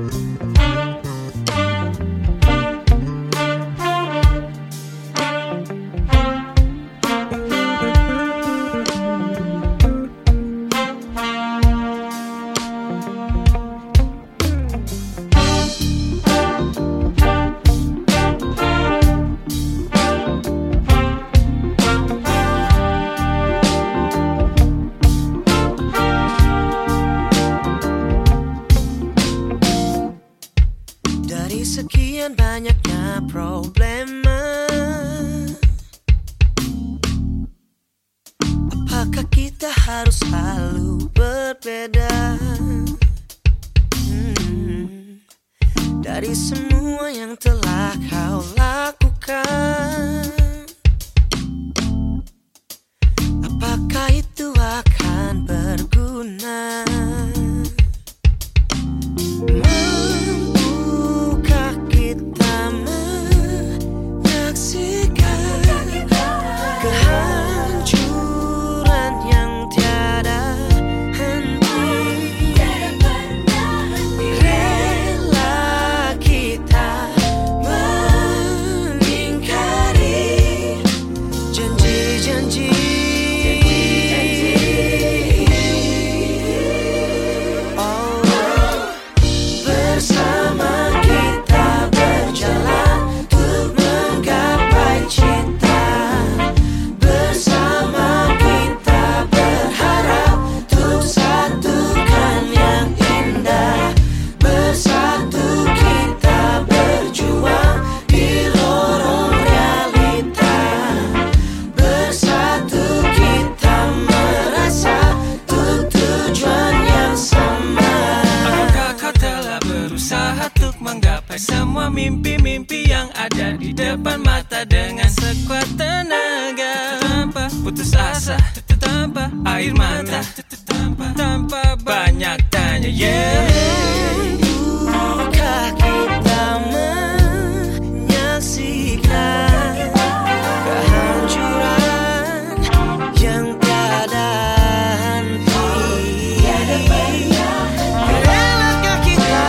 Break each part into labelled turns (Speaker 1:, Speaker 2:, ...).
Speaker 1: Dari sekian banyaknya problema, apakah kita harus selalu berbeda? Dari semua yang telah kau lakukan, apakah itu akan berguna? Kehancuran yang tiada henti, rela kita mengingkari janji-janji. Oh, bersama kita berjalan untuk menggapai cita. Menggapai semua mimpi-mimpi yang ada di depan mata dengan sekuat tenaga, tanpa putus asa, tanpa air mata, tanpa banyak tanya. Bukankah kita menyaksikan kehancuran yang tiada henti? Relakah kita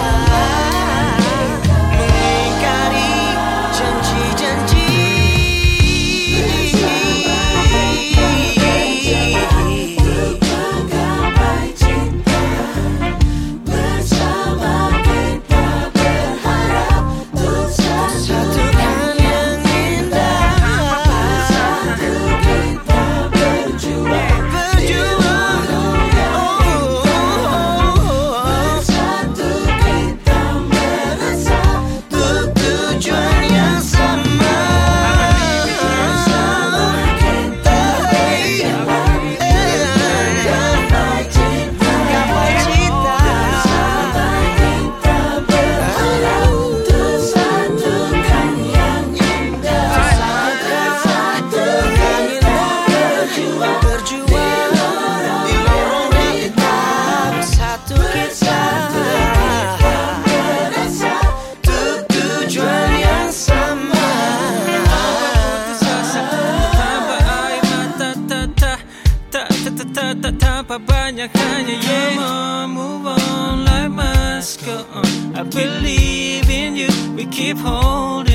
Speaker 1: tanpa banyak tanya, move on, life must go on. I believe in you, we keep holding